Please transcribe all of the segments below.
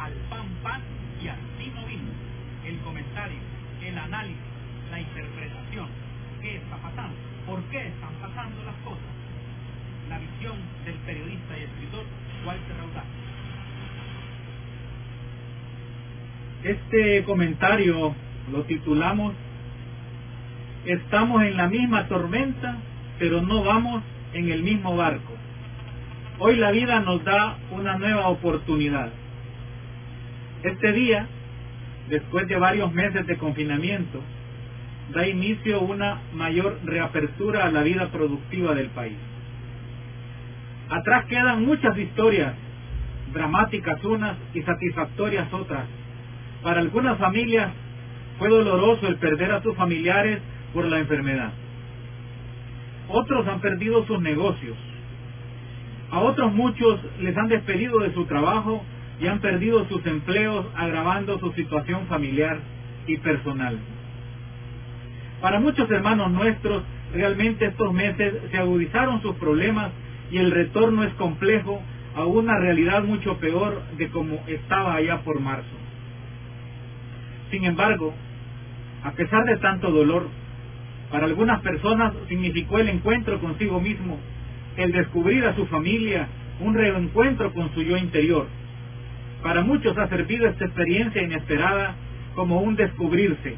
al pan pan y al vino vino. El comentario, el análisis, la interpretación. ¿Qué está pasando? ¿Por qué están pasando las cosas? La visión del periodista y escritor Walter Audaz. Este comentario lo titulamos "Estamos en la misma tormenta, pero no vamos en el mismo barco". Hoy la vida nos da una nueva oportunidad. Este día, después de varios meses de confinamiento, da inicio una mayor reapertura a la vida productiva del país. Atrás quedan muchas historias, dramáticas unas y satisfactorias otras. Para algunas familias fue doloroso el perder a sus familiares por la enfermedad. Otros han perdido sus negocios. A otros muchos les han despedido de su trabajo y han perdido sus empleos, agravando su situación familiar y personal. Para muchos hermanos nuestros, realmente estos meses se agudizaron sus problemas y el retorno es complejo a una realidad mucho peor de como estaba allá por marzo. Sin embargo, a pesar de tanto dolor, para algunas personas significó el encuentro consigo mismo, el descubrir a su familia, un reencuentro con su yo interior. Para muchos ha servido esta experiencia inesperada como un descubrirse.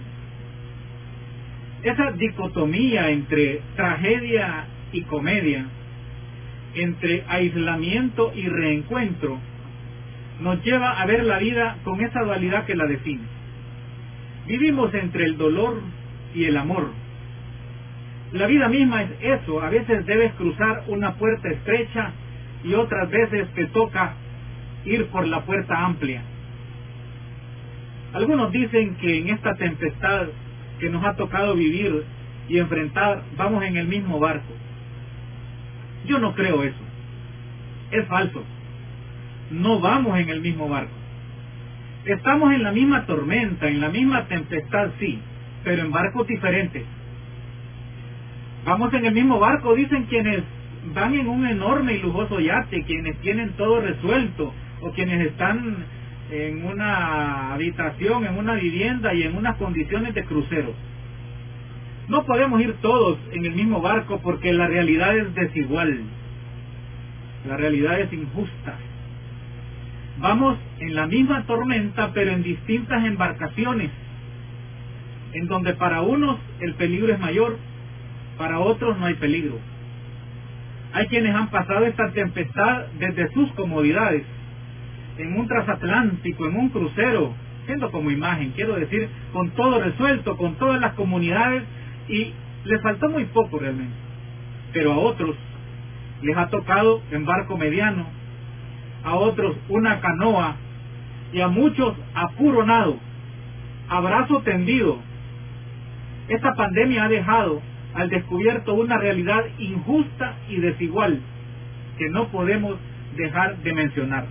Esa dicotomía entre tragedia y comedia, entre aislamiento y reencuentro, nos lleva a ver la vida con esa dualidad que la define. Vivimos entre el dolor y el amor. La vida misma es eso, a veces debes cruzar una puerta estrecha y otras veces te toca ir por la puerta amplia. Algunos dicen que en esta tempestad que nos ha tocado vivir y enfrentar, vamos en el mismo barco. Yo no creo eso. Es falso. No vamos en el mismo barco. Estamos en la misma tormenta, en la misma tempestad, sí, pero en barcos diferentes. Vamos en el mismo barco, dicen quienes van en un enorme y lujoso yate, quienes tienen todo resuelto, o quienes están en una habitación, en una vivienda y en unas condiciones de crucero. No podemos ir todos en el mismo barco porque la realidad es desigual, la realidad es injusta. Vamos en la misma tormenta, pero en distintas embarcaciones, en donde para unos el peligro es mayor, para otros no hay peligro. Hay quienes han pasado esta tempestad desde sus comodidades, en un transatlántico, en un crucero, siendo como imagen, quiero decir, con todo resuelto, con todas las comunidades, y les faltó muy poco realmente. Pero a otros les ha tocado en barco mediano, a otros una canoa, y a muchos a puro nado, a brazo tendido. Esta pandemia ha dejado al descubierto una realidad injusta y desigual que no podemos dejar de mencionar.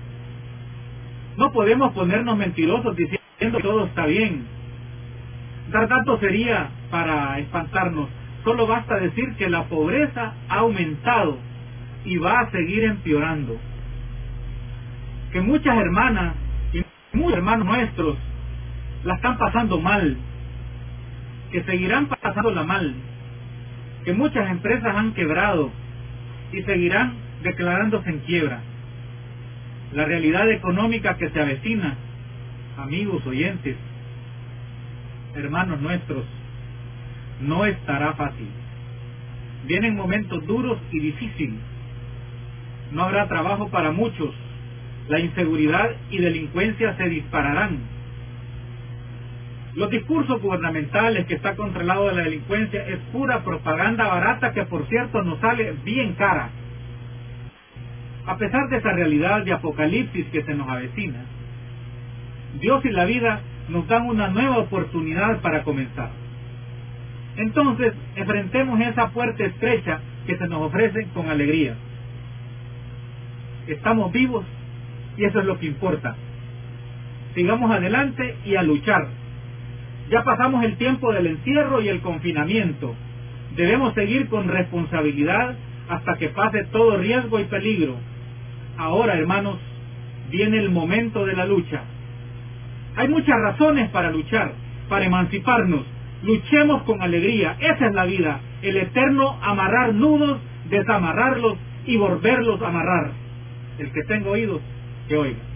No podemos ponernos mentirosos diciendo que todo está bien. Dar datos sería para espantarnos. Solo basta decir que la pobreza ha aumentado y va a seguir empeorando. Que muchas hermanas y muchos hermanos nuestros la están pasando mal. Que seguirán pasándola mal. Que muchas empresas han quebrado y seguirán declarándose en quiebra. La realidad económica que se avecina, amigos oyentes, hermanos nuestros, no estará fácil. Vienen momentos duros y difíciles. No habrá trabajo para muchos. La inseguridad y delincuencia se dispararán. Los discursos gubernamentales que está controlado de la delincuencia es pura propaganda barata que, por cierto, nos sale bien cara. A pesar de esa realidad de apocalipsis que se nos avecina, Dios y la vida nos dan una nueva oportunidad para comenzar. Entonces, enfrentemos esa puerta estrecha que se nos ofrece con alegría. Estamos vivos y eso es lo que importa. Sigamos adelante y a luchar. Ya pasamos el tiempo del encierro y el confinamiento. Debemos seguir con responsabilidad hasta que pase todo riesgo y peligro. Ahora, hermanos, viene el momento de la lucha. Hay muchas razones para luchar, para emanciparnos. Luchemos con alegría, esa es la vida, el eterno amarrar nudos, desamarrarlos y volverlos a amarrar. El que tenga oídos, que oiga.